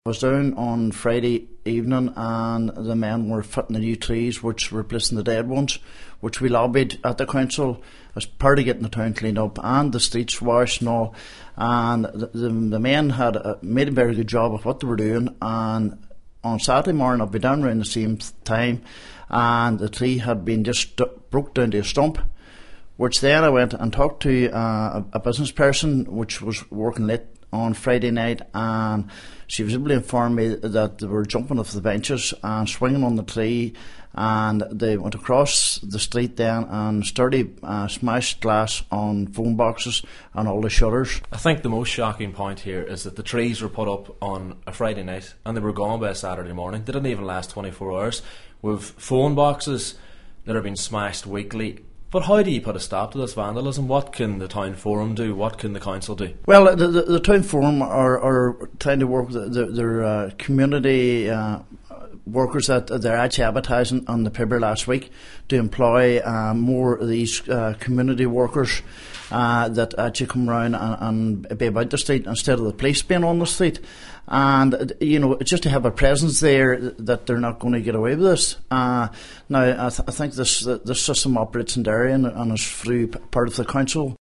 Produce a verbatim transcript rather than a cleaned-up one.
I was down on Friday evening and the men were fitting the new trees which were replacing the dead ones, which we lobbied at the council as part of getting the town cleaned up and the streets washed and all. And the, the, the men had uh, made a very good job of what they were doing, and on Saturday morning I'll be down around the same time and the tree had been just st- broke down to a stump, which then I went and talked to uh, a, a business person which was working late on Friday night, and she was able to inform me that they were jumping off the benches and swinging on the tree, and they went across the street then and started uh, smashed glass on phone boxes and all the shutters. I think the most shocking point here is that the trees were put up on a Friday night and they were gone by a Saturday morning. They didn't even last twenty-four hours. With phone boxes that are being smashed weekly. But how do you put a stop to this vandalism? What can the town forum do? What can the council do? Well, the, the, the town forum are, are trying to work with the, their uh, community uh, workers that they're actually advertising on the paper last week to employ uh, more of these uh, community workers uh, that actually come around and, and be about the street instead of the police being on the street. And, you know, just to have a presence there that they're not going to get away with this. Uh, now, I, th- I think this this system operates in Derry and, and is through p- part of the council.